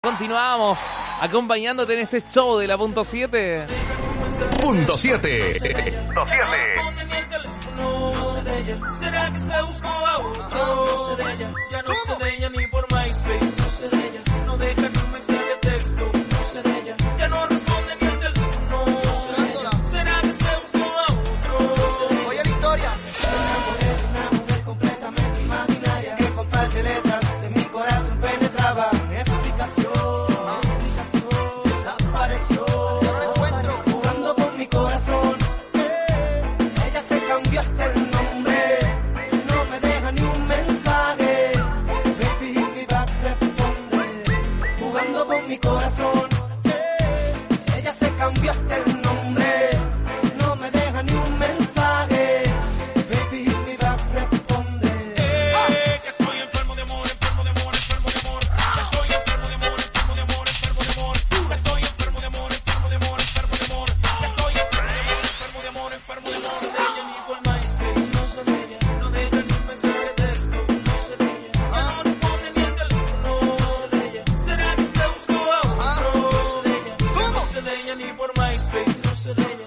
Continuamos acompañándote en este show de la Punto 7. Punto 7. ¿Será que se buscó a otro? No sé de ella, ya no sé de ella ni por MySpace. No sé de ella, no deja ni un mensaje de texto. No sé de ella, ya no responde ni al teléfono. No sé de ella, ¿será que se buscó a otro? Oye la historia. Me enamoré de una mujer completamente imaginaria que comparte letras en mi corazón penetraba. Explicación, desapareció. Jugando con mi corazón. Ella se cambió hasta el nombre. No me deja ni un mensaje. Baby, hit me back, responde. Jugando con mi corazón. Ella se cambió hasta el nombre. No me deja ni un mensaje. Baby, hit me back, responde. Que estoy enfermo de amor, enfermo de amor, enfermo de amor. Que estoy enfermo de amor, enfermo de amor, enfermo de amor. Que estoy enfermo de amor, enfermo de amor, enfermo de amor. Que estoy enfermo de amor, enfermo de amor, enfermo de No sé amor. de ella ni por MySpace. No sé de ella, no deja ni un mensaje de texto. No sé de ella, ya no responde ni al teléfono. No sé de ella, ¿será que se buscó a otro? No sé de ella, no sé de ella ni por MySpace. No sé de ella.